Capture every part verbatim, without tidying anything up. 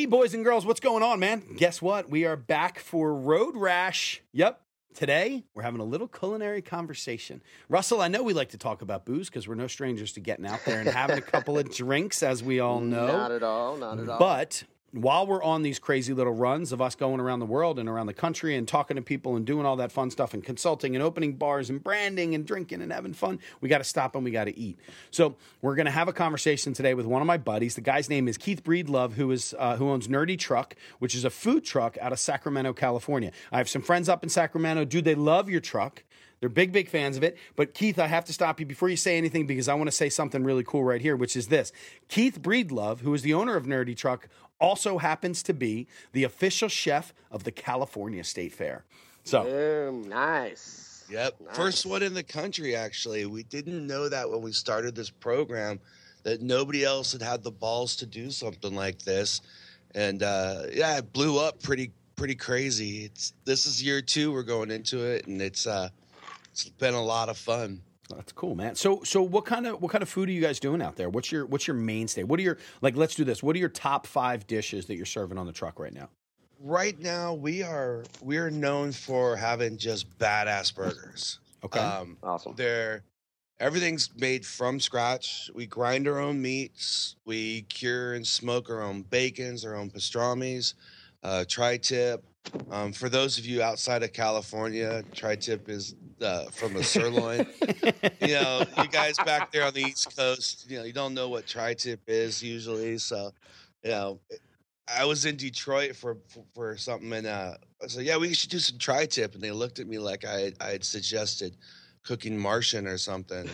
boys and girls, what's going on, man? Guess what? We are back for Road Rash. Yep. Today, we're having a little culinary conversation. Russell, I know we like to talk about booze because we're no strangers to getting out there and having a couple of drinks, as we all know. Not at all, not at all. But while we're on these crazy little runs of us going around the world and around the country and talking to people and doing all that fun stuff and consulting and opening bars and branding and drinking and having fun, we got to stop and we got to eat. So we're going to have a conversation today with one of my buddies. The guy's name is Keith Breedlove, who is uh, who owns Nerdy Truck, which is a food truck out of Sacramento, California. I have some friends up in Sacramento. Dude, they love your truck. They're big, big fans of it. But, Keith, I have to stop you before you say anything because I want to say something really cool right here, which is this. Keith Breedlove, who is the owner of Nerdy Truck, also happens to be the official chef of the California State Fair. So, Boom, nice. Yep. Nice. First one in the country, actually. We didn't know that when we started this program, that nobody else had had the balls to do something like this. And, uh, yeah, it blew up pretty pretty crazy. It's This is year two. We're going into it, and it's uh, it's been a lot of fun. That's cool, man. So, so what kind of what kind of food are you guys doing out there? What's your what's your mainstay? What are your like? Let's do this. What are your top five dishes that you're serving on the truck right now? Right now, we are we are known for having just badass burgers. Okay, um, Awesome. They're everything's made from scratch. We grind our own meats. We cure and smoke our own bacons, our own pastrami's, uh, tri-tip. Um, for those of you outside of California, tri-tip is uh, from a sirloin. You know, you guys back there on the East Coast, you know, you don't know what tri-tip is usually. So, you know, I was in Detroit for for, for something, and uh, I said, "Yeah, we should do some tri-tip," and they looked at me like I I had suggested cooking Martian or something.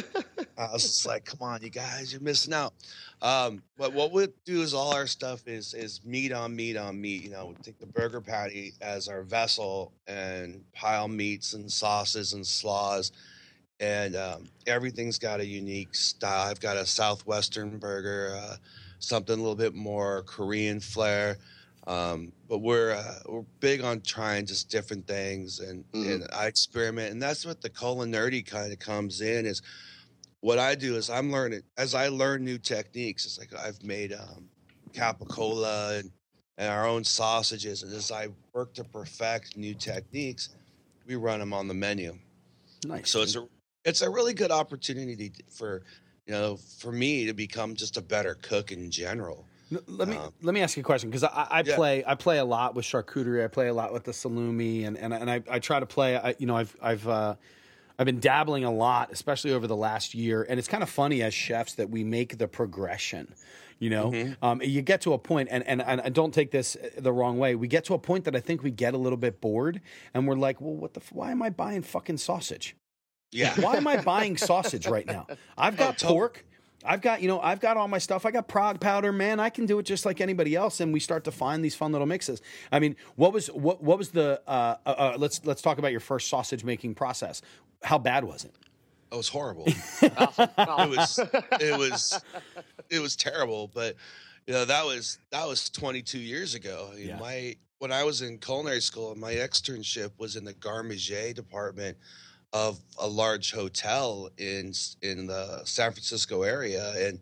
I was just like, "Come on, you guys, you're missing out." Um, but what we do is all our stuff is is meat on meat on meat. You know, we take the burger patty as our vessel and pile meats and sauces and slaws, and um, everything's got a unique style. I've got a southwestern burger, uh, something a little bit more Korean flair. Um, but we're uh, we're big on trying just different things, and, Mhm. and I experiment, and that's what the culinary kind of comes in. Is what I do is I'm learning as I learn new techniques. It's like I've made um, capicola and, and our own sausages, and as I work to perfect new techniques, we run them on the menu. nice. So it's a it's a really good opportunity for you know for me to become just a better cook in general. N- Let me Um, let me ask you a question because I, I yeah. play I play a lot with charcuterie. I play a lot with the salumi, and and, and I, I try to play. I, you know, I've I've uh, I've been dabbling a lot, especially over the last year. And it's kind of funny as chefs that we make the progression. You know, Mm-hmm. um, you get to a point, and, and and don't take this the wrong way. We get to a point that I think we get a little bit bored, and we're like, well, what the? F- why am I buying fucking sausage? Yeah. Why am I buying sausage right now? I've got totally. pork. I've got, you know, I've got all my stuff. I got prog powder, man. I can do it just like anybody else. And we start to find these fun little mixes. I mean, what was what what was the? Uh, uh, uh, let's let's talk about your first sausage making process. How bad was it? It was horrible. Awesome. it was it was it was terrible. But you know that was that was twenty-two years ago. I mean, Yeah. My when I was in culinary school, my externship was in the garde manger department of a large hotel in in the San Francisco area, and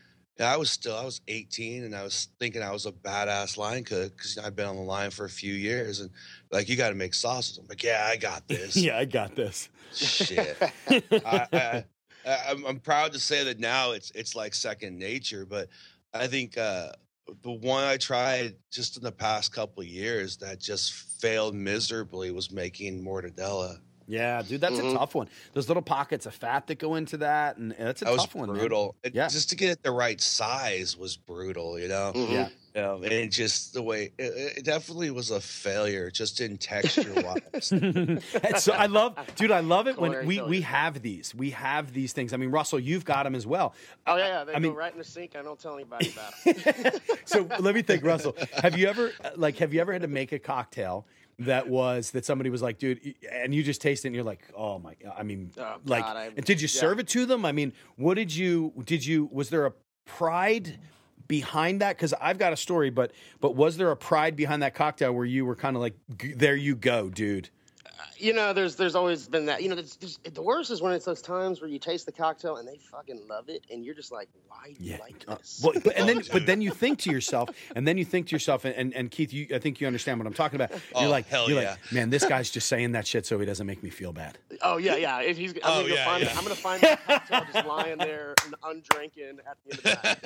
I was still I was eighteen, and I was thinking I was a badass line cook because I've been on the line for a few years, and like you got to make sausage. I'm like, yeah, I got this. Yeah, I got this. Shit. I, I, I, I'm, I'm proud to say that now it's it's like second nature, but I think uh, the one I tried just in the past couple of years that just failed miserably was making mortadella. Yeah, dude, that's Mhm. a tough one. Those little pockets of fat that go into that, and that's a That was tough one, man. brutal. It- Yeah. Just to get it the right size was brutal, you know? Mhm. Yeah. You know, and just the way it, it definitely was a failure, just in texture wise. And so I love, dude, I love it when Culinary we, we failure. have these. We have these things. I mean, Russell, you've got them as well. Oh yeah, yeah. They I go mean- right in the sink. I don't tell anybody about it. So let me think, Russell. Have you ever like have you ever had to make a cocktail that was that somebody was like, dude, and you just taste it and you're like, oh my, I mean, Oh, like, God, I- and did you yeah. serve it to them? I mean, what did you did you was there a pride behind that? Because I've got a story, but but was there a pride behind that cocktail where you were kind of like, "G- there you go, dude? You know, there's there's always been that. You know, there's, there's, the worst is when it's those times where you taste the cocktail and they fucking love it, and you're just like, why do you Yeah. like Uh, this? well, but, and then, but then you think to yourself, and then you think to yourself, and, and, and Keith, you, I think you understand what I'm talking about. You're Oh, like, hell you're yeah. like, man, this guy's just saying that shit so he doesn't make me feel bad. Oh yeah, yeah. If he's, I'm Oh, gonna go yeah, find, yeah. I'm gonna find that cocktail just lying there and undrinking at the end of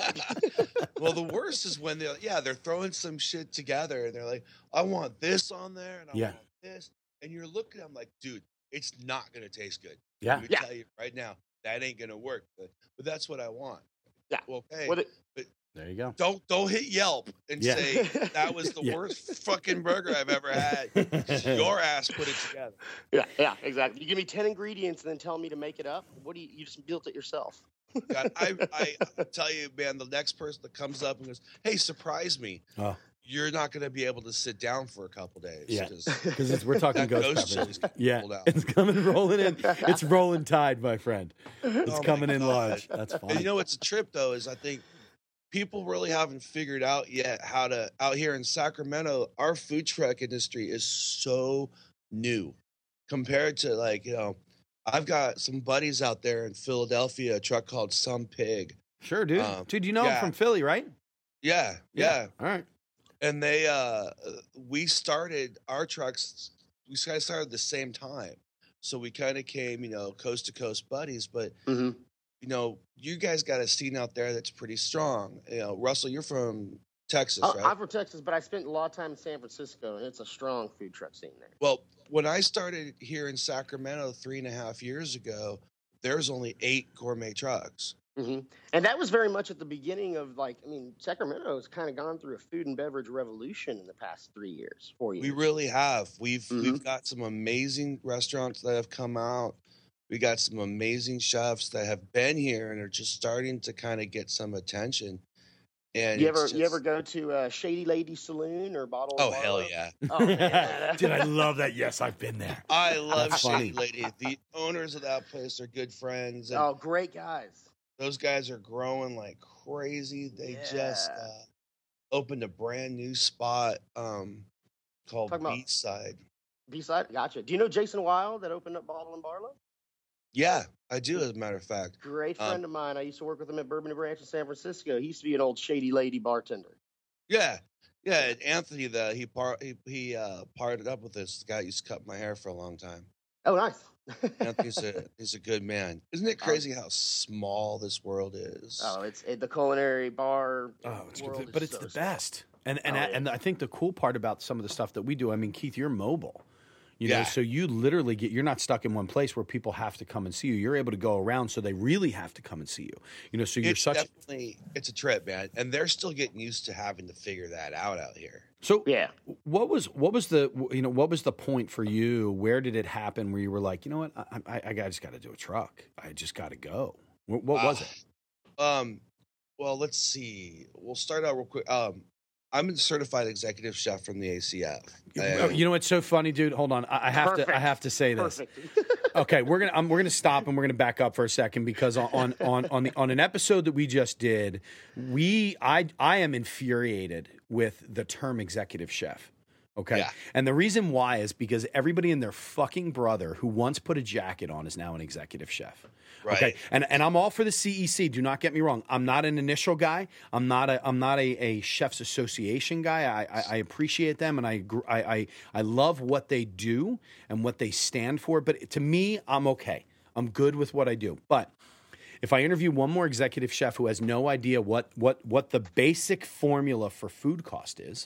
the night. Well, the worst is when they're yeah they're throwing some shit together and they're like, I want this on there and I Yeah. want this, and you're looking at them like, dude, it's not gonna taste good. Yeah. Let me Yeah. tell you right now, that ain't gonna work. But, but that's what I want. Yeah. Well, okay. Well, the- There you go. Don't don't hit Yelp and Yeah. say that was the Yeah. worst fucking burger I've ever had. 'Cause your ass put it together. yeah, yeah, exactly. You give me ten ingredients and then tell me to make it up. What do you? You just built it yourself. God, I, I tell you, man, the next person that comes up and goes, "Hey, surprise me," Oh. you're not going to be able to sit down for a couple days. Yeah. 'cause Because we're talking that ghost, ghost peppers. chili's getting Yeah, pulled out. it's coming rolling in. It's rolling tide, my friend. It's Oh my coming in God. large. That's And fine. you know what's a trip though is I think people really haven't figured out yet how to out here in Sacramento. Our food truck industry is so new compared to like you know. I've got some buddies out there in Philadelphia, a truck called Some Pig. Sure, dude. Um, dude, you know I'm yeah. from Philly, right? Yeah, yeah. All right. And they, uh, we started our trucks. We kind of started at the same time, so we kind of came, you know, coast to coast buddies. But Mm-hmm. you know, you guys got a scene out there that's pretty strong. You know, Russell, you're from Texas, Oh, right? I'm from Texas, but I spent a lot of time in San Francisco, and it's a strong food truck scene there. Well, when I started here in Sacramento three and a half years ago, there was only eight gourmet trucks. hmm And that was very much at the beginning of like, I mean, Sacramento has kind of gone through a food and beverage revolution in the past three years, four years. We really have. We've Mhm. we've got some amazing restaurants that have come out. We got some amazing chefs that have been here and are just starting to kind of get some attention. And you it's ever you ever just- go to uh, Shady Lady Saloon or Bottle? Oh of hell Barlow? yeah! Oh, man. Dude, I love that. Yes, I've been there. I love That's funny. Shady Lady. The owners of that place are good friends, and Oh, great guys. those guys are growing like crazy. They just Yeah. uh, opened a brand new spot um, called Talking about- Beachside. B-side, gotcha. Do you know Jason Wild that opened up Bottle and Barlow? Yeah, I do. As a matter of fact, Great Um, friend of mine. I used to work with him at Bourbon and Branch in San Francisco. He used to be an old Shady Lady bartender. yeah, yeah. and Anthony, the he par he, he uh, parted up with this guy. Used to cut my hair for a long time. Oh, nice. Anthony's a he's a good man. Isn't it crazy how small this world is? oh, it's it, the culinary bar. Oh, it's world good. is But it's so the small. best. And and Oh, I, yeah. and I think the cool part about some of the stuff that we do, I mean, Keith, you're mobile. You know, Yeah. so you literally get you're not stuck in one place where people have to come and see you. You're able to go around so they really have to come and see you. You know, so you're it's such definitely it's a trip, man, and they're still getting used to having to figure that out out here. so Yeah. what was what was the you know what was the point for you? Where did it happen where you were like, you know what, I I, I just got to do a truck. I just got to go. What, what was Uh, it? Um, well, let's see. We'll start out real quick. Um, I'm a certified executive chef from the A C F. Oh, and- you know what's so funny, dude? Hold on, I, I have to I Perfect. have to say this. Perfect. Okay, we're gonna um, we're gonna stop and we're gonna back up for a second because on on on on, the, on an episode that we just did, we I I am infuriated with the term executive chef. Okay, Yeah. and the reason why is because everybody and their fucking brother who once put a jacket on is now an executive chef. Okay, Right. and and I'm all for the C E C. Do not get me wrong. I'm not an initial guy. I'm not a I'm not a, a chefs association guy. I, I, I appreciate them and I, gr- I I I love what they do and what they stand for. But to me, I'm okay. I'm good with what I do. But if I interview one more executive chef who has no idea what what what the basic formula for food cost is,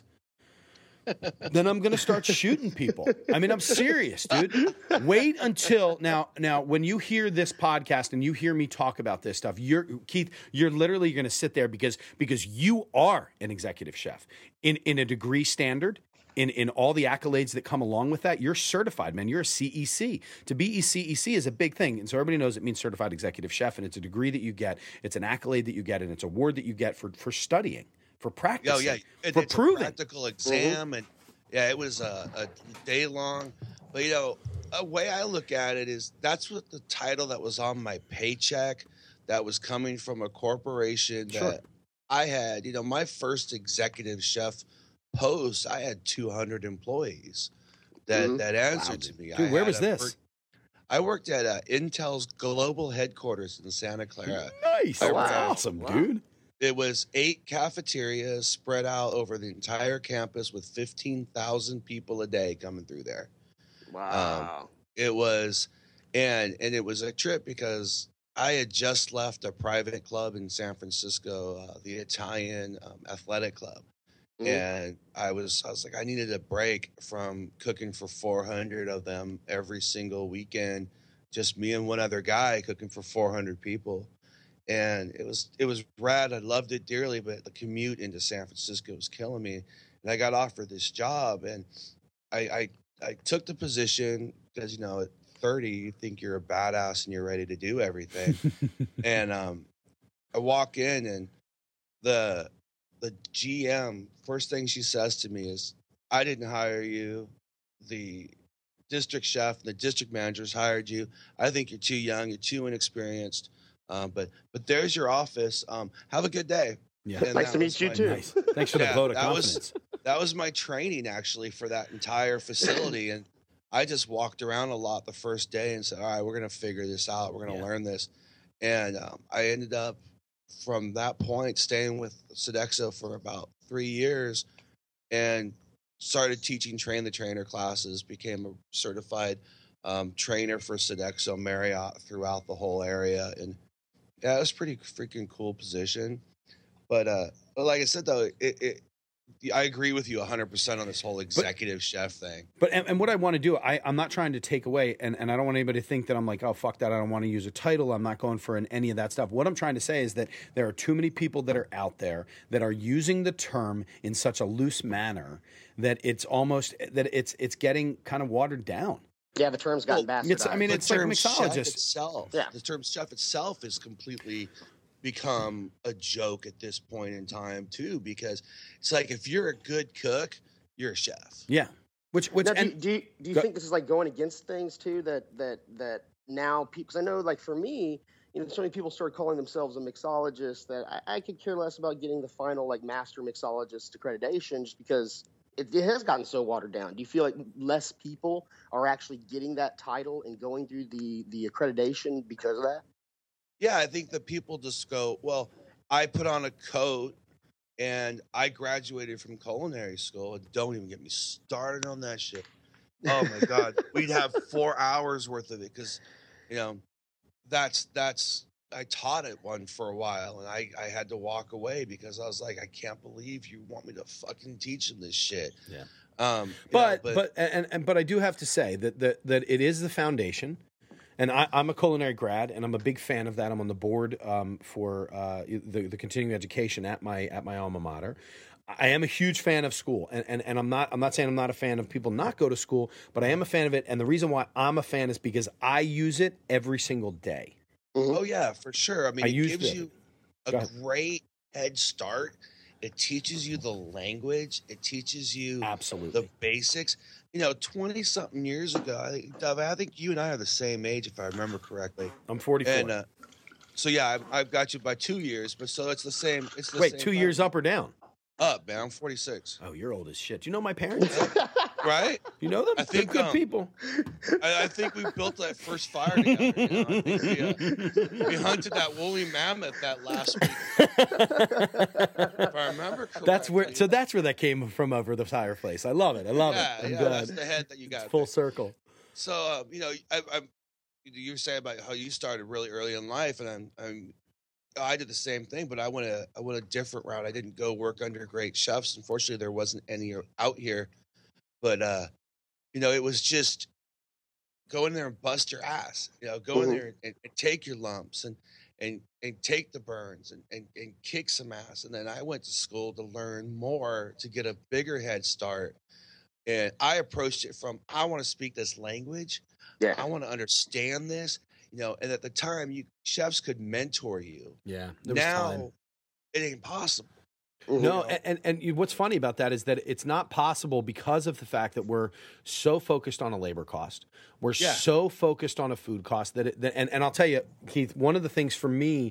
then I'm going to start shooting people. I mean, I'm serious, dude. Wait until now. Now, when you hear this podcast and you hear me talk about this stuff, you're Keith. You're literally going to sit there because because you are an executive chef in in a degree standard. In, in all the accolades that come along with that, you're certified, man. You're a C E C. To be a C E C is a big thing. And so everybody knows it means certified executive chef, and it's a degree that you get. It's an accolade that you get, and it's a award that you get for, for studying, for practicing, Oh yeah, it, for it's proving. a practical exam, and yeah, it was a, a day long. But you know, a way I look at it is that's what the title that was on my paycheck, that was coming from a corporation Sure. that I had. You know, my first executive chef post, I had two hundred employees. that Mhm. that answered Wow, to me. dude, I where had was a this? per- I worked at uh, Intel's global headquarters in Santa Clara. Nice. Oh, That's wow. awesome, Wow. dude. It was eight cafeterias spread out over the entire campus with fifteen thousand people a day coming through there. Wow. It was, and and it was a trip because I had just left a private club in San Francisco, uh, the Italian um, Athletic Club, Mhm. and I was I was like I needed a break from cooking for four hundred of them every single weekend, just me and one other guy cooking for four hundred people, and it was it was rad. I loved it dearly, but the commute into San Francisco was killing me, and I got offered this job, and I I, I took the position because you know at thirty you think you're a badass and you're ready to do everything, and um, I walk in and the the G M first thing she says to me is, "I didn't hire you. The district chef and the district managers hired you. I think you're too young. You're too inexperienced. Um, but but there's your office. Um, have a good day." Yeah. And Nice that to meet was you my- too. Nice. Thanks for the Yeah, vote of that was- confidence. That was my training actually for that entire facility, and I just walked around a lot the first day and said, "All right, we're gonna figure this out. We're gonna Yeah. learn this," and um, I ended up from that point staying with Sodexo for about three years, and started teaching train the trainer classes. Became a certified um, trainer for Sodexo Marriott throughout the whole area, and yeah, it was a pretty freaking cool position. But uh, but like I said though, it, it I agree with you one hundred percent on this whole executive chef thing. But and, and what I want to do, I, I'm not trying to take away, and, and I don't want anybody to think that I'm like, oh fuck that, I don't want to use a title. I'm not going for an, any of that stuff. What I'm trying to say is that there are too many people that are out there that are using the term in such a loose manner that it's almost that it's it's getting kind of watered down. Yeah, the term's gotten Well, bastardized. it's- I mean, The it's like term chef mixologist. itself. Yeah. The term chef itself is completely become a joke at this point in time too, because it's like if you're a good cook, you're a chef. Yeah, which which Now, do, and do you, do you Go- think this is like going against things too? That that that now people, because I know like for me, you know, so many people started calling themselves a mixologist that I, I could care less about getting the final like master mixologist accreditation just because it, it has gotten so watered down. Do you feel like less people are actually getting that title and going through the the accreditation because of that? Yeah, I think that people just go, well, I put on a coat and I graduated from culinary school. And don't even get me started on that shit. Oh my God. We'd have four hours worth of it because, you know, that's, that's, I taught it one for a while and I, I had to walk away because I was like, I can't believe you want me to fucking teach them this shit. Yeah. Um, you but, know, but and, and but I do have to say that that that it is the foundation. And I, I'm a culinary grad, and I'm a big fan of that. I'm on the board um, for uh, the, the continuing education at my at my alma mater. I am a huge fan of school, and, and, and I'm not I'm not saying I'm not a fan of people not go to school, but I am a fan of it. And the reason why I'm a fan is because I use it every single day. Oh yeah, for sure. I mean, I it used gives it. you Go a ahead. great head start. It teaches you the language. It teaches you Absolutely. the basics. You know, twenty something years ago, I think, Dov, I think you and I are the same age, if I remember correctly. I'm forty-four. And uh, so yeah, I've, I've got you by two years, but so it's the same. It's the Wait, same two time. years up or down? Up, man. I'm forty-six. Oh, you're old as shit. Do you know my parents? Right? You know them? I think, They're good um, people. I, I think we built that first fire together. You know? I think we, uh, we hunted that woolly mammoth that last week, if I remember correctly. That's where. So that's where that came from over the fireplace. I love it. I love yeah, it. I'm yeah, glad. that's the head that you got. It's full there. circle. So uh, you know, I, I'm. You were saying about how you started really early in life, and I'm, I'm. I did the same thing, but I went a I went a different route. I didn't go work under great chefs. Unfortunately, there wasn't any out here. But uh, you know, it was just go in there and bust your ass. You know, go in Mhm. there and, and take your lumps and and and take the burns and, and and kick some ass. And then I went to school to learn more to get a bigger head start. And I approached it from I want to speak this language. Yeah. I want to understand this. You know, and at the time, you chefs could mentor you. Yeah. There was time. Now, it ain't possible. Mhm. No, know? and, and and you- what's funny about that is that it's not possible because of the fact that we're so focused on a labor cost. We're Yeah. so focused on a food cost that, it, that and, and I'll tell you, Keith, one of the things for me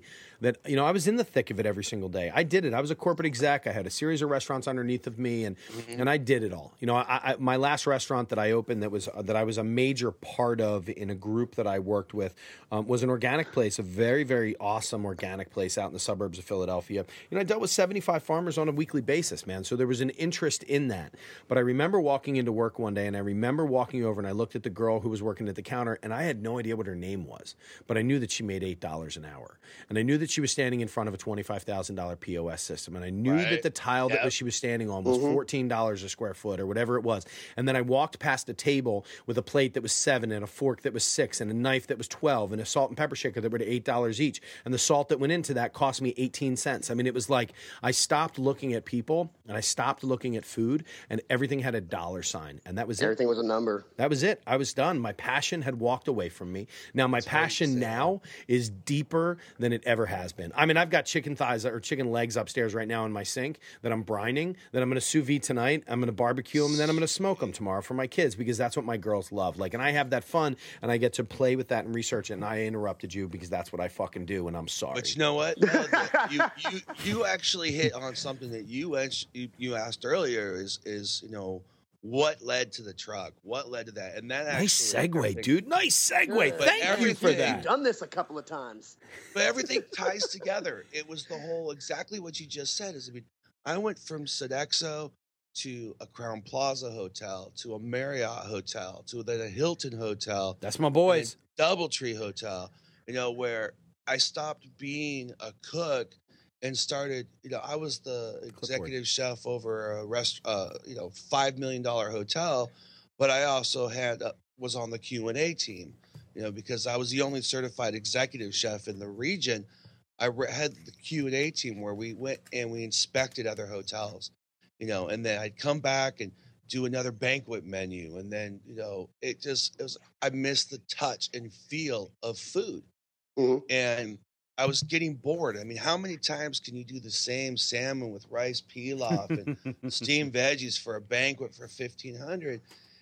that, you know, I was in the thick of it every single day. I did it. I was a corporate exec. I had a series of restaurants underneath of me, and mm-hmm. and I did it all. You know, I, I, my last restaurant that I opened that was uh, that I was a major part of in a group that I worked with um, was an organic place, a very, very awesome organic place out in the suburbs of Philadelphia. You know, I dealt with seventy-five farmers on a weekly basis, man. So there was an interest in that. But I remember walking into work one day, and I remember walking over, and I looked at the girl who was working at the counter, and I had no idea what her name was. But I knew that she made eight dollars an hour. And I knew that she was standing in front of a twenty-five thousand dollars P O S system. And I knew right. that the tile yep. that was, she was standing on was mm-hmm. fourteen dollars a square foot or whatever it was. And then I walked past a table with a plate that was seven and a fork that was six and a knife that was twelve and a salt and pepper shaker that were eight dollars each. And the salt that went into that cost me eighteen cents. I mean, it was like I stopped looking at people and I stopped looking at food, and everything had a dollar sign. And that was everything it. Everything was a number. That was it. I was done. My passion had walked away from me. Now, my That's passion now is deeper than it ever has been. I mean, I've got chicken thighs or chicken legs upstairs right now in my sink that I'm brining, that I'm going to sous vide tonight. I'm going to barbecue them, and then I'm going to smoke them tomorrow for my kids, because that's what my girls love. Like, and I have that fun, and I get to play with that and research it. And I interrupted you because that's what I fucking do, and I'm sorry. But you know what? No, you, you you actually hit on something that you you, you asked earlier. Is is you know. What led to the truck? What led to that? And that nice actually, segue, dude. Nice segue. Thank you for that. You've done this a couple of times. But everything ties together. It was the whole, exactly what you just said. Is I mean, I went from Sodexo to a Crown Plaza hotel to a Marriott hotel to then a Hilton hotel. That's my boys. Doubletree Hotel. You know, where I stopped being a cook and started, you know, I was the executive chef over a rest, uh, you know, five million dollar hotel, but I also had uh, was on the Q and A team, you know, because I was the only certified executive chef in the region. I re- had the Q and A team where we went and we inspected other hotels, you know, and then I'd come back and do another banquet menu, and then, you know, it just it was I missed the touch and feel of food, mm-hmm. and I was getting bored. I mean, how many times can you do the same salmon with rice pilaf and steamed veggies for a banquet for fifteen hundred?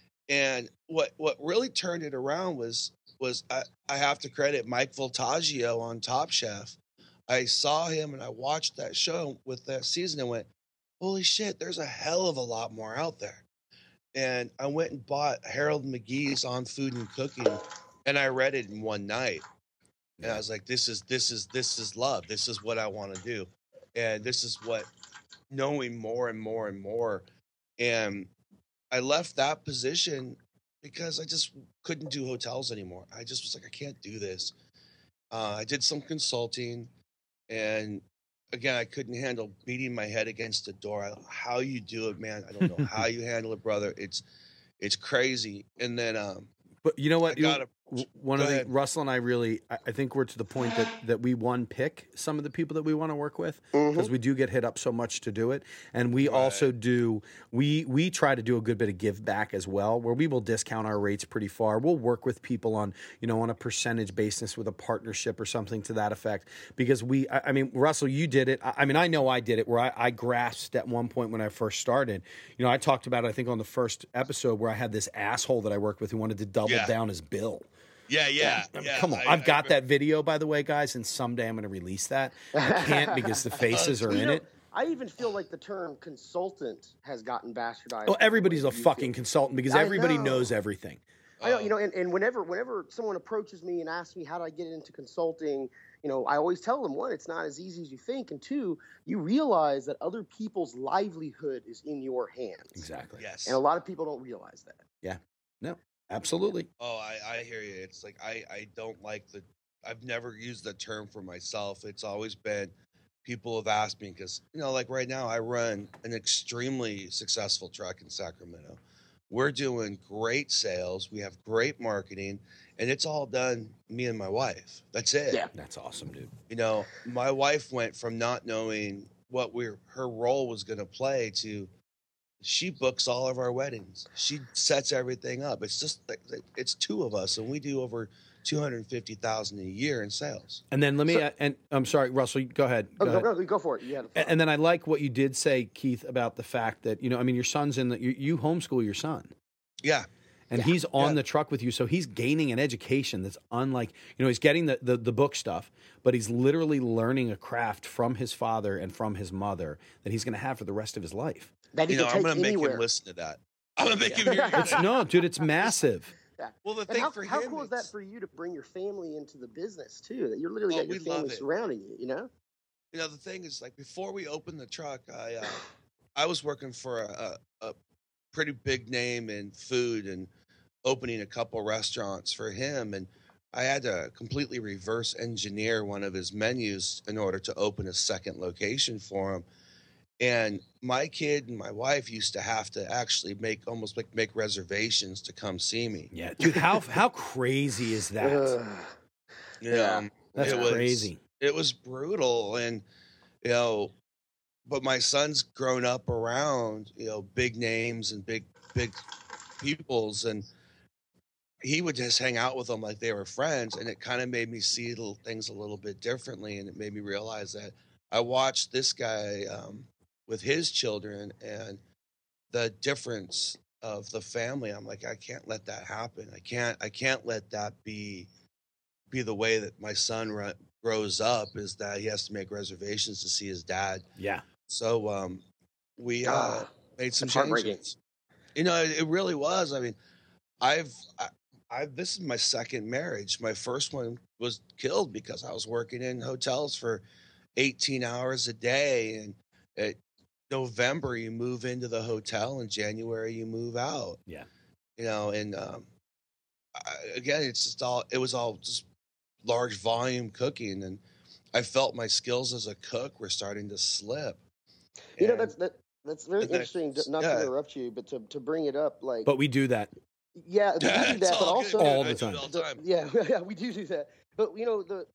And what what really turned it around was was I, I have to credit Mike Voltaggio on Top Chef. I saw him and I watched that show with that season and went, holy shit, there's a hell of a lot more out there. And I went and bought Harold McGee's On Food and Cooking, and I read it in one night. And I was like, this is, this is, this is love. This is what I want to do. And this is what, knowing more and more and more. And I left that position because I just couldn't do hotels anymore. I just was like, I can't do this. Uh, I did some consulting, and again, I couldn't handle beating my head against the door. I, how you do it, man. I don't know how you handle it, brother. It's, it's crazy. And then, um, but you know what? I got a, One Go of the ahead. Russell and I really, I I think we're to the point that, that we one pick some of the people that we want to work with, because Mm-hmm. we do get hit up so much to do it, and we Right. also do we we try to do a good bit of give back as well, where we will discount our rates pretty far. We'll work with people on you know on a percentage basis with a partnership or something to that effect, because we I, I mean Russell, you did it. I, I mean I know I did it where I, I grasped at one point when I first started. You know I talked about it, I think on the first episode, where I had this asshole that I worked with who wanted to double Yeah. down his bill. Yeah, yeah, I mean, yeah. come on. I, I've got I, that video, by the way, guys, and someday I'm going to release that. I can't because the faces are You in know, it. I even feel like the term consultant has gotten bastardized. Well, everybody's a You fucking feel- consultant because I everybody know. knows everything. I know, you know, and, and whenever whenever someone approaches me and asks me how do I get into consulting, you know, I always tell them, one, it's not as easy as you think, and two, you realize that other people's livelihood is in your hands. Exactly. Yes. And a lot of people don't realize that. Yeah. No, absolutely. Oh, I, I hear you. It's like I, I don't like the. I've never used the term for myself. It's always been people have asked me because you know, like right now, I run an extremely successful truck in Sacramento. We're doing great sales. We have great marketing, and it's all done me and my wife. That's it. Yeah. That's awesome, dude. You know, my wife went from not knowing what we're her role was going to play to she books all of our weddings. She sets everything up. It's just like it's two of us, and we do over two hundred fifty thousand a year in sales. And then let me, So- uh, and I'm sorry, Russell, go ahead. Go Oh, ahead. no, no, go for it. You had And, and then I like what you did say, Keith, about the fact that, you know, I mean, your son's in the, you, you homeschool your son. Yeah, and Yeah. he's on Yeah. the truck with you. So he's gaining an education that's unlike, you know, he's getting the, the, the book stuff, but he's literally learning a craft from his father and from his mother that he's going to have for the rest of his life. That he You know, can I'm take going to make anywhere. him listen to that. I'm going to make him hear your It's, no, dude, it's massive. Yeah. Well, the And thing how, for how him, cool is that it's- for you to bring your family into the business too? That you're literally Oh, got your we love family it. surrounding you. You know. you know, the thing is, like, before we opened the truck, I uh, I was working for a, a, a pretty big name in food and opening a couple restaurants for him, and I had to completely reverse engineer one of his menus in order to open a second location for him. And my kid and my wife used to have to actually make almost like make reservations to come see me. Yeah, dude, how how crazy is that? Ugh. You Yeah. know, That's it was, crazy. It was brutal, and you know, but my son's grown up around you know big names and big big peoples, and he would just hang out with them like they were friends, and it kind of made me see little things a little bit differently, and it made me realize that I watched this guy um, with his children and the difference of the family. I'm like, I can't let that happen. I can't. I can't let that be be the way that my son ru- grows up. Is that he has to make reservations to see his dad. Yeah. So um, we uh, Ah, made some that's heartbreaking. changes. You know, it, it really was. I mean, I've, I, I, this is my second marriage. My first one was killed because I was working in hotels for eighteen hours a day. And at November, you move into the hotel, and January, you move out. Yeah. You know, and um, I, again, it's just all, it was all just large volume cooking. And I felt my skills as a cook were starting to slip. You know And- that's that that's very and then- interesting. to- Not yeah. to interrupt you, but to, to bring it up, like But we do that. yeah, we do It's that, but all good, also dude. All I the do it time. all the the- time. yeah, yeah, we do do that. But you know the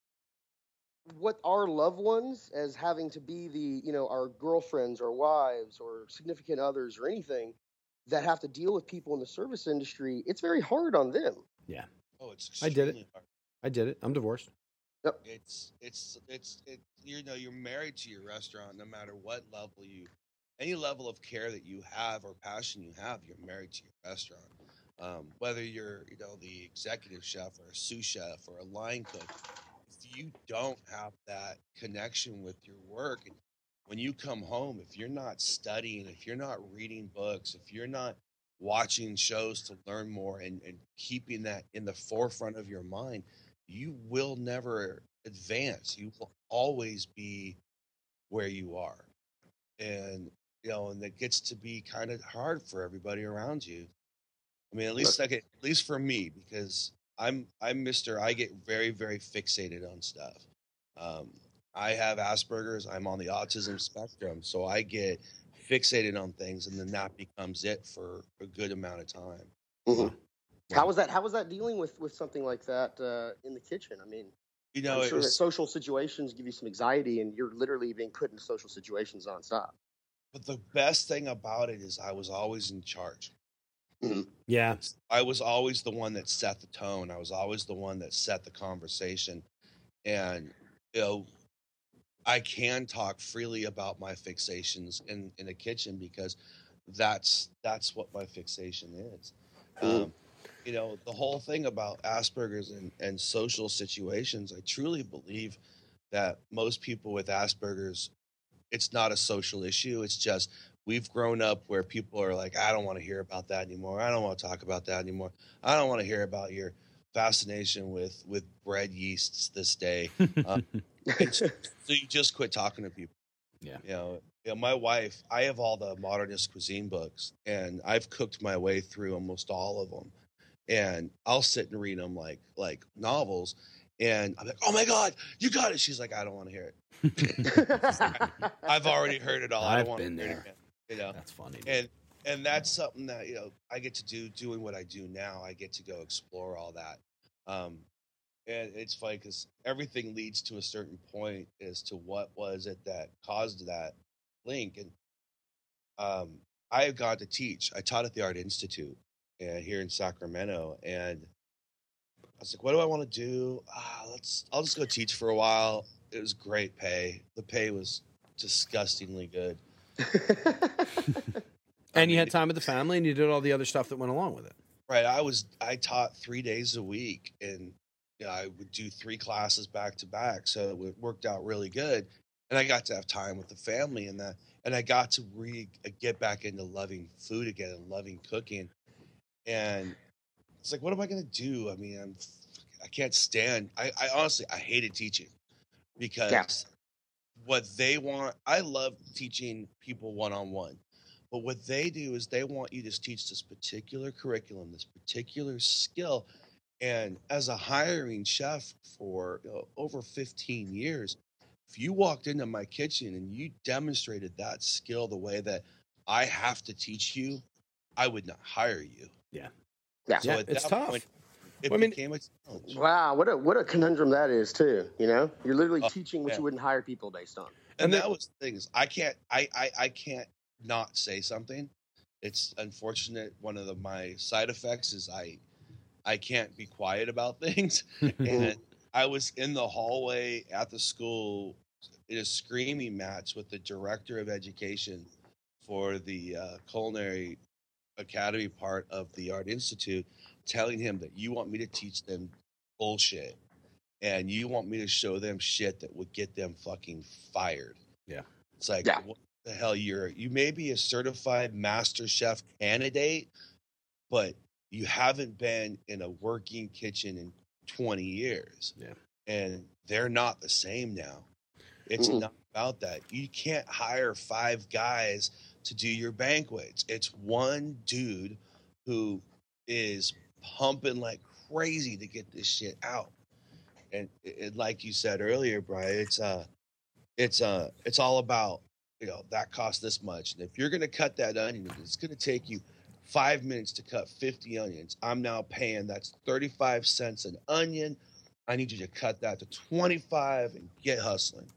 what our loved ones as having to be the you know our girlfriends or wives or significant others or anything that have to deal with people in the service industry. It's very hard on them. Oh, it's I did it. extremely hard. I did it. I'm divorced. It's it's it's it. You know, you're married to your restaurant, no matter what level you, any level of care that you have or passion you have, you're married to your restaurant. Um, whether you're, you know, the executive chef or a sous chef or a line cook, if you don't have that connection with your work, and when you come home, if you're not studying, if you're not reading books, if you're not watching shows to learn more and, and keeping that in the forefront of your mind, you will never advance. You will always be where you are. And, you know, and it gets to be kind of hard for everybody around you. I mean, at least like at least for me, because I'm I'm Mister I get very, very fixated on stuff. Um, I have Asperger's, I'm on the autism spectrum, so I get fixated on things, and then that becomes it for a good amount of time. Mhm. How was that? How was that dealing with with something like that uh, in the kitchen? I mean, You know, I'm it sure that was, social situations give you some anxiety, and you're literally being put in social situations nonstop. but the best thing about it is I was always in charge. Yeah. I was always the one that set the tone. I was always the one that set the conversation. And, you know, I can talk freely about my fixations in, in the kitchen because that's that's what my fixation is. Cool. Um, you know, the whole thing about Asperger's and, and social situations, I truly believe that most people with Asperger's, it's not a social issue. It's just we've grown up where people are like, I don't want to hear about that anymore. I don't want to talk about that anymore. I don't want to hear about your fascination with with bread yeasts this day. Um, and so, so you just quit talking to people. Yeah. You know, you know, my wife, I have all the modernist cuisine books, and I've cooked my way through almost all of them. And I'll sit and read them like like novels. And I'm like, oh my God, you got it. She's like, I don't want to hear it. I've already heard it all. I I've don't want been to hear it there. again. You know, That's funny. dude. and and that's something that you know I get to do. Doing what I do now, I get to go explore all that. Um, and it's funny because everything leads to a certain point as to what was it that caused that link. And um, I have gone to teach. I taught at the Art Institute uh, here in Sacramento, and I was like, "What do I want to do? Ah, let's. I'll just go teach for a while." It was great pay. The pay was disgustingly good. And you mean, had time with the family, and you did all the other stuff that went along with it. Right. I was I taught three days a week, and you know, I would do three classes back to back, so it worked out really good. And I got to have time with the family and that, and I got to re get back into loving food again and loving cooking. And it's like, what am I gonna do? I mean, I'm I can't stand. I, I honestly I hated teaching because Yeah. what they want. I love teaching people one on one. But what they do is they want you to teach this particular curriculum, this particular skill. And as a hiring chef for you know, over fifteen years, if you walked into my kitchen and you demonstrated that skill the way that I have to teach you, I would not hire you. Yeah. Yeah. So Yeah, at it's that tough. point, it Well, I mean- became a challenge. Wow, what a what a conundrum that is too. You know, you're literally Oh, teaching what yeah. you wouldn't hire people based on. And And that then- was the thing is I can't I, I I can't not say something. It's unfortunate. One of the, my side effects is I I can't be quiet about things. And I was in the hallway at the school in a screaming match with the director of education for the uh, culinary academy part of the Art Institute, telling him that you want me to teach them bullshit and you want me to show them shit that would get them fucking fired. Yeah. It's like, Yeah. what the hell? You're you may be a certified master chef candidate, but you haven't been in a working kitchen in twenty years. Yeah. And they're not the same now. It's Mm-mm. not about that. You can't hire five guys to do your banquets. It's one dude who is pumping like crazy to get this shit out. And it, it- like you said earlier, Brian, it's uh it's uh it's all about, you know, that costs this much. And if you're gonna cut that onion, it's gonna take you five minutes to cut fifty onions. I'm now paying that's thirty-five cents an onion. I need you to cut that to twenty-five and get hustling.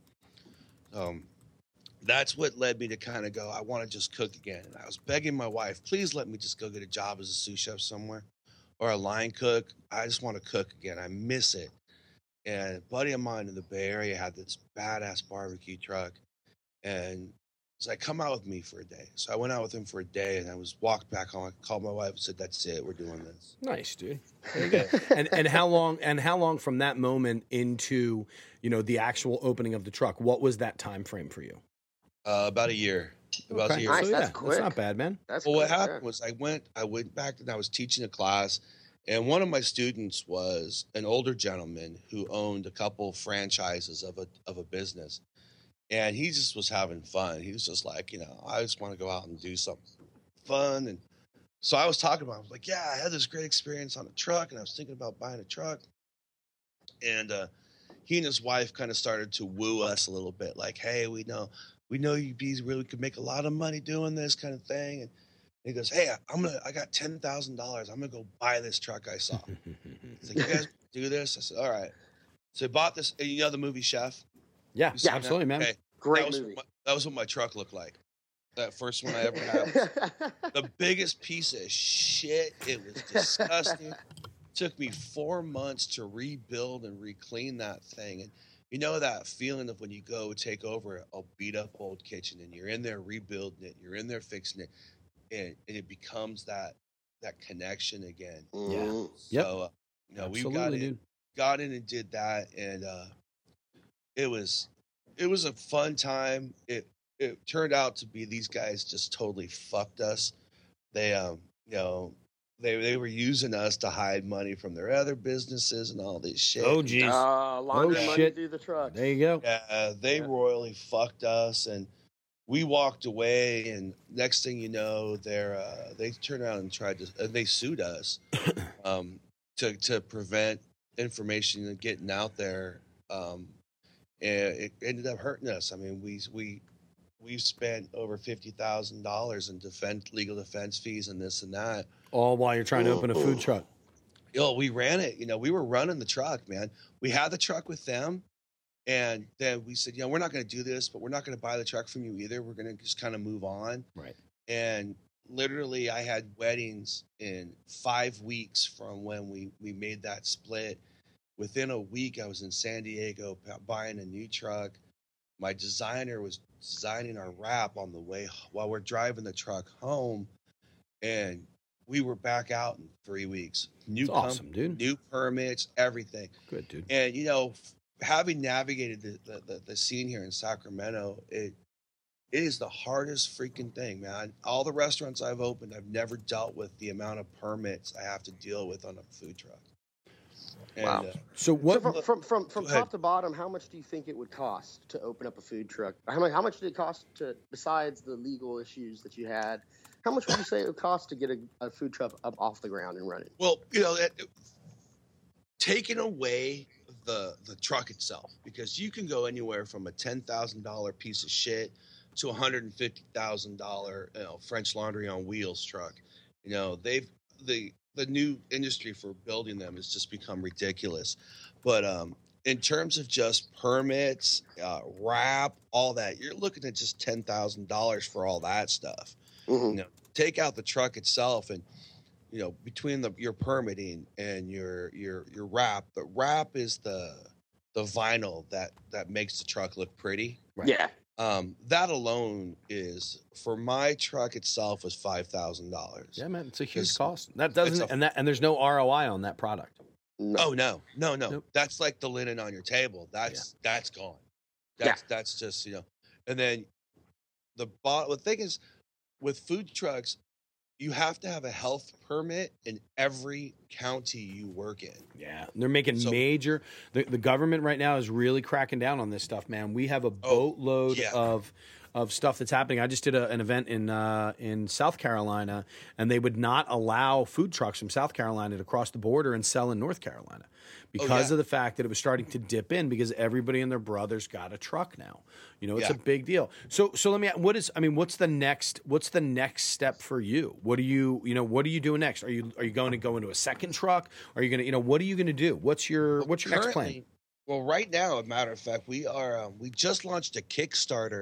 Um that's what led me to kind of go, I want to just cook again. And I was begging my wife, please let me just go get a job as a sous chef somewhere or a line cook. I just want to cook again. I miss it. And a buddy of mine in the Bay Area had this badass barbecue truck. And he's like, come out with me for a day. So I went out with him for a day and I was walked back home. I called my wife and said, that's it. We're doing this. Nice, dude. There you go. and and how long and how long from that moment into, you know, the actual opening of the truck? What was that time frame for you? Uh, about a year. About Okay. a year. Nice, So, that's yeah, quick. That's not bad, man. That's Well, what good, happened yeah. was I went, I went back and I was teaching a class, and one of my students was an older gentleman who owned a couple franchises of a of a business, and he just was having fun. He was just like, you know, I just want to go out and do something fun, and so I was talking about. I was like, yeah, I had this great experience on a truck, and I was thinking about buying a truck, and uh, he and his wife kind of started to woo us a little bit, like, hey, we know. We know you bees really could make a lot of money doing this kind of thing. And he goes, hey, I'm gonna, I got ten thousand dollars. I'm gonna go buy this truck I saw. He's like, you guys do this? I said, all right. So he bought this. You know the movie Chef? yeah, You seen that? absolutely, man. Okay. Great that was movie. What my, that was what my truck looked like. That first one I ever had. The biggest piece of shit. It was disgusting. Took me four months to rebuild and reclean that thing. And you know that feeling of when you go take over a beat up old kitchen and you're in there rebuilding it, you're in there fixing it, and, and it becomes that that connection again. Mm. Yep. So uh, you know, we Absolutely, got in, dude. got in and did that, and uh, it was it was a fun time. It it turned out to be these guys just totally fucked us. They um you know they they were using us to hide money from their other businesses and all this shit. Oh, geez. Uh, laundry Oh, money shit. through the truck. There you go. Yeah, they Yeah. royally fucked us, and we walked away. And next thing you know, they're uh, they turned around and tried to uh, they sued us um, to to prevent information getting out there, um, and it ended up hurting us. I mean, we we we've spent over fifty thousand dollars in defense legal defense fees and this and that. All while you're trying to open a food truck. Yo, we ran it. You know, we were running the truck, man. We had the truck with them, and then we said, you know, we're not going to do this, but we're not going to buy the truck from you either. We're going to just kind of move on. Right. And literally, I had weddings in five weeks from when we we made that split. Within a week, I was in San Diego bu- buying a new truck. My designer was designing our wrap on the way while we're driving the truck home, and we were back out in three weeks. New That's awesome, company, dude. new permits, everything. Good, dude. And you know, having navigated the, the, the, the scene here in Sacramento, it it is the hardest freaking thing, man. All the restaurants I've opened, I've never dealt with the amount of permits I have to deal with on a food truck. And, Wow. Uh, So what? So from from from, from Go ahead. top to bottom, how much do you think it would cost to open up a food truck? How much how much did it cost to, besides the legal issues that you had? How much would you say it would cost to get a, a food truck up off the ground and running? well, you know, it, taking away the the truck itself, because you can go anywhere from a ten thousand dollar piece of shit to a hundred and fifty thousand dollar, you know, French Laundry on Wheels truck. You know, they've the the new industry for building them has just become ridiculous. But um, in terms of just permits, uh, wrap, all that, you're looking at just ten thousand dollars for all that stuff. Mhm. You know, take out the truck itself, and you know, between the your permitting and your your your wrap, the wrap is the the vinyl that that makes the truck look pretty. Right. Yeah. Um, that alone is, for my truck itself, was five thousand dollars. Yeah, man, it's a huge It's- cost. That doesn't, a- and that, and there's no R O I on that product. No. Oh no, no, no. Nope. That's like the linen on your table. That's that's gone. That's that's just, you know. And then the bot. The thing is, with food trucks, you have to have a health permit in every county you work in. Yeah, they're making So- major. The, the government right now is really cracking down on this stuff, man. We have a Oh, boatload yeah. of of stuff that's happening. I just did a, an event in uh, in South Carolina, and they would not allow food trucks from South Carolina to cross the border and sell in North Carolina because yeah. of the fact that it was starting to dip in because everybody and their brothers got a truck now. You know, it's Yeah. a big deal. So so let me. What is? I mean, what's the next? What's the next step for you? What are you? You know, what are you doing next? Are you are you going to go into a second truck? Are you going to? You know, what are you going to do? What's your What's your next plan? Currently- Well, right now, as a matter of fact, we are um, we just launched a Kickstarter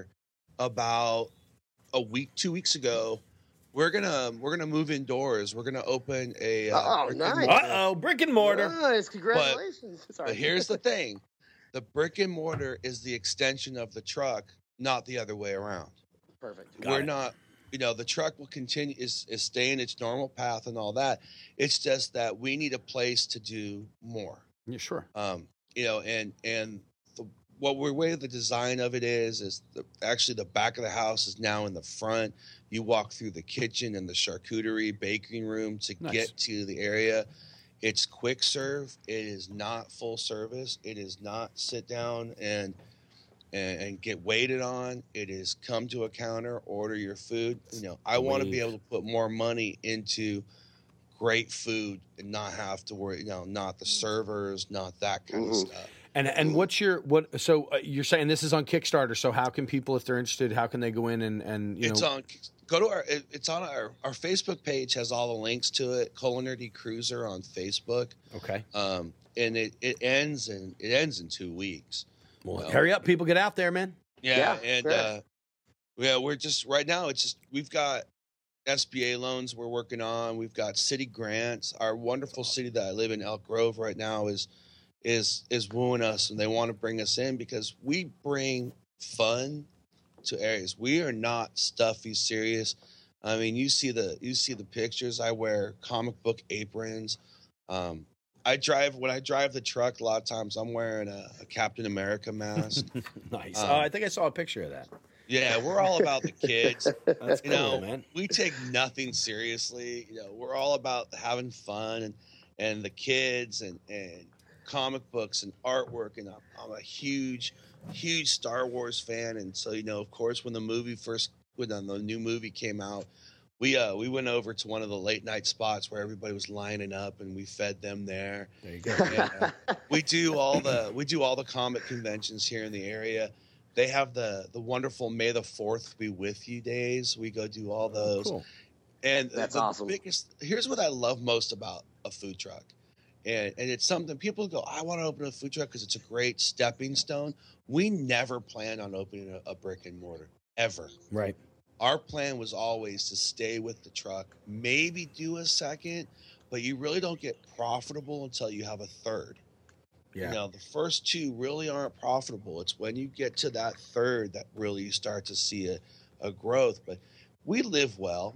about a week, two weeks ago. We're gonna we're gonna move indoors. We're gonna open a. Uh, Oh, brick and nice. mortar. Uh oh, brick and mortar. Nice. Congratulations. Sorry. But here's the thing: the brick and mortar is the extension of the truck, not the other way around. Perfect. Got We're it. not, you know, the truck will continue is is staying its normal path and all that. It's just that we need a place to do more. Yeah, sure. Um, you know, and and the what we're way the design of it is is the, actually the back of the house is now in the front. You walk through the kitchen and the charcuterie baking room to Nice. get to the area. It's quick serve. It is not full service. It is not sit down and and, and get waited on. It is come to a counter, order your food. You know, I want to be Wave. able to put more money into great food and not have to worry, you know, not the servers, not that kind Mhm. of stuff. And and what's your what? So uh, you're saying this is on Kickstarter. So how can people, if they're interested, how can they go in and and you It's know? on go to our it- it's on our our Facebook page has all the links to it. Culinary Cruiser on Facebook. Okay. Um and it, it ends in it ends in two weeks. Well, Well- hurry up, people, get out there, man. Yeah, Yeah, and sure. uh yeah, we're just right now it's just we've got S B A loans we're working on. We've got city grants. Our wonderful city that I live in, Elk Grove, right now is is is wooing us, and they want to bring us in because we bring fun to areas. We are not stuffy, serious. I mean, you see the you see the pictures. I wear comic book aprons. Um, I drive when I drive the truck. A lot of times, I'm wearing a, a Captain America mask. Nice. Um, oh, I think I saw a picture of that. Yeah, we're all about the kids. That's You cool, know, man. we take nothing seriously. You know, we're all about having fun and and the kids and and comic books and artwork. And I'm, I'm a huge, huge Star Wars fan. And so, you know, of course, when the movie first when the new movie came out, we uh we went over to one of the late night spots where everybody was lining up, and we fed them there. There you go. And, uh, we do all the we do all the comic conventions here in the area. They have the the wonderful May the Fourth be with you days. We go do all those. Cool. And That's the awesome. biggest here's what I love most about a food truck. And and it's something people go, I want to open a food truck because it's a great stepping stone. We never planned on opening a, a brick and mortar ever. Right. Our plan was always to stay with the truck, maybe do a second, but you really don't get profitable until you have a third. Yeah. You know, the first two really aren't profitable. It's when you get to that third that really you start to see a, a growth. But we live well.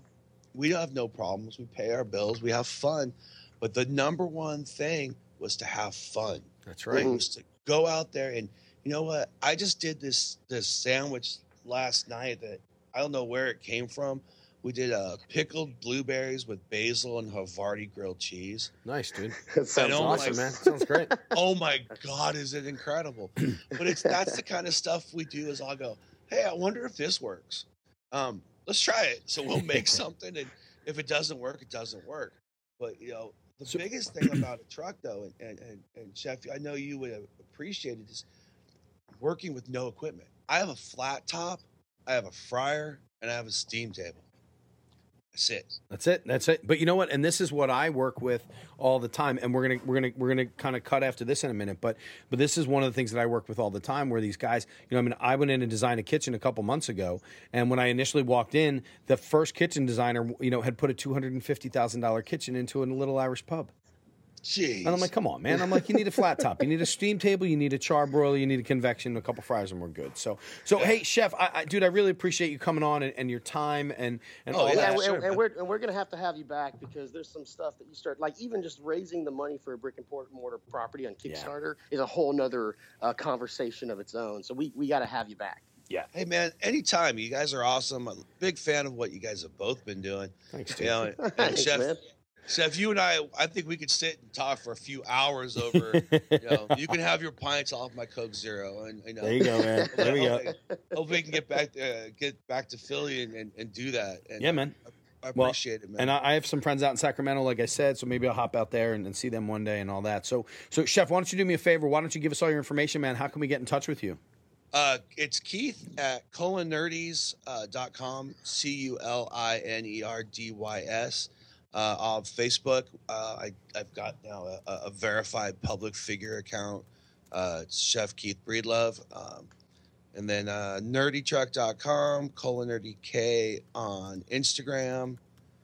we have no problems. We pay our bills. We have fun. But the number one thing was to have fun. That's right. It was to go out there and, you know what? I just did this this sandwich last night that I don't know where it came from. We did uh, pickled blueberries with basil and Havarti grilled cheese. Nice, dude. That sounds oh Awesome, my- man. Sounds great. Oh my God, is it incredible? But it's that's the kind of stuff we do. Is I'll go, hey, I wonder if this works. Um, let's try it. So we'll make something, and if it doesn't work, it doesn't work. But you know, the So- biggest thing about a truck, though, and and and, and Chef, I know you would have appreciated this, working with no equipment. I have a flat top, I have a fryer, and I have a steam table. That's it. That's it. That's it. But you know what? And this is what I work with all the time. And we're gonna we're gonna we're gonna kind of cut after this in a minute. But but this is one of the things that I work with all the time. Where these guys, you know, I mean, I went in and designed a kitchen a couple months ago, and when I initially walked in, the first kitchen designer, you know, had put a two hundred and fifty thousand dollar kitchen into a little Irish pub. Jeez. And I'm like, come on, man. I'm like, you need a flat top, you need a steam table, you need a charbroiler, you need a convection, a couple fryers, and we're good. So, so Yeah. hey, Chef, I, I, dude, I really appreciate you coming on and, and your time and and Oh, all yeah, that. and, sure, and, man. and we're and we're gonna have to have you back because there's some stuff that you start like even just raising the money for a brick and mortar property on Yeah. Kickstarter is a whole nother uh, conversation of its own. So we we got to have you back. Yeah. Hey man, anytime. You guys are awesome. I'm a big fan of what you guys have both been doing. Thanks, You dude. know, and, and Thanks, Chef, man. Chef, you and I, I think we could sit and talk for a few hours over. You know, you can have your pints off my Coke Zero, and you know, There you go, man. There we go. Hope, hope we can get back, uh, get back to Philly and, and, and do that. And Yeah, man. I Well, appreciate it, man. And I, I have some friends out in Sacramento, like I said, so maybe I'll hop out there and, and see them one day and all that. So, so Chef, why don't you do me a favor? Why don't you give us all your information, man? How can we get in touch with you? Uh, it's Keith at culinerdys dot com, C U L I N E R D Y S. Uh, on Facebook, uh, I, I've got now a, a verified public figure account. Uh, it's Chef Keith Breedlove. Um, and then uh, nerdy truck dot com, culinardyk on Instagram.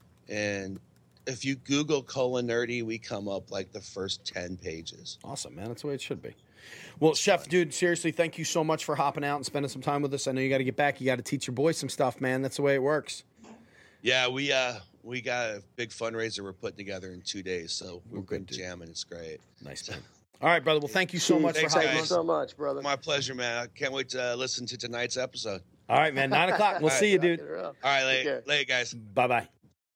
And if you Google Culinerdy, we come up like the first ten pages. Awesome, man. That's the way it should be. Well, Chef, dude, seriously, thank you so much for hopping out and spending some time with us. I know you got to get back. You got to teach your boys some stuff, man. That's the way it works. Yeah, we uh we got a big fundraiser we're putting together in two days, so we're Well, good, good dude. jamming. It's great. Nice, man. All right, brother. Well, thank you so much Thanks, for Thank hopping you guys. on. so much, brother. My pleasure, man. I can't wait to uh, listen to tonight's episode. All right, man. Nine o'clock. We'll All see you, Rock dude. it up. All right, Take care. late, late guys. Bye bye.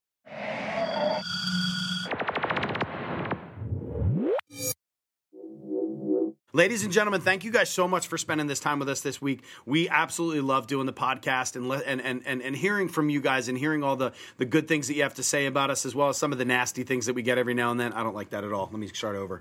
Ladies and gentlemen, thank you guys so much for spending this time with us this week. We absolutely love doing the podcast and le- and and and, and hearing from you guys and hearing all the, the good things that you have to say about us, as well as some of the nasty things that we get every now and then. I don't like that at all. Let me start over.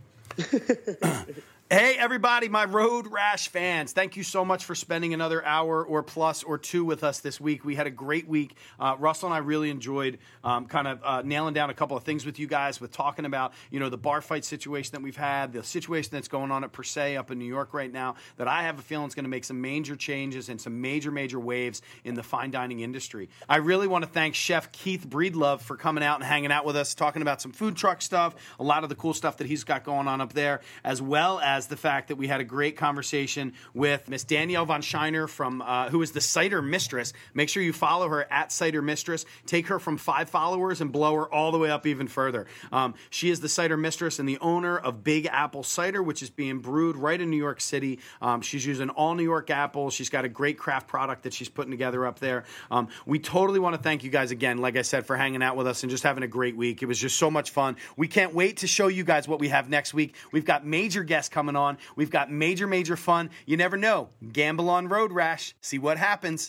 Hey, everybody, my Road Rash fans. Thank you so much for spending another hour or plus or two with us this week. We had a great week. Uh, Russell and I really enjoyed um, kind of uh, nailing down a couple of things with you guys, with talking about, you know, the bar fight situation that we've had, the situation that's going on at Per Se up in New York right now, that I have a feeling is going to make some major changes and some major, major waves in the fine dining industry. I really want to thank Chef Keith Breedlove for coming out and hanging out with us, talking about some food truck stuff, a lot of the cool stuff that he's got going on up there, as well as the fact that we had a great conversation with Miss Danielle Von Shiner, from uh, who is the Cider Mistress. Make sure you follow her at Cider Mistress. Take her from five followers and blow her all the way up even further. Um, she is the Cider Mistress and the owner of Big Apple Cider, which is being brewed right in New York City. Um, she's using all New York apples. She's got a great craft product that she's putting together up there. Um, we totally want to thank you guys again, like I said, for hanging out with us and just having a great week. It was just so much fun. We can't wait to show you guys what we have next week. We've got major guests coming on. We've got major, major fun. You never know. Gamble on Road Rash. See what happens.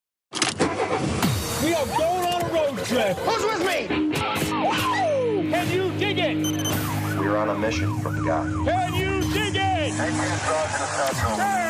We are going on a road trip. Who's with me? Woo! Can you dig it? We're on a mission from God. Can you dig it? Hey!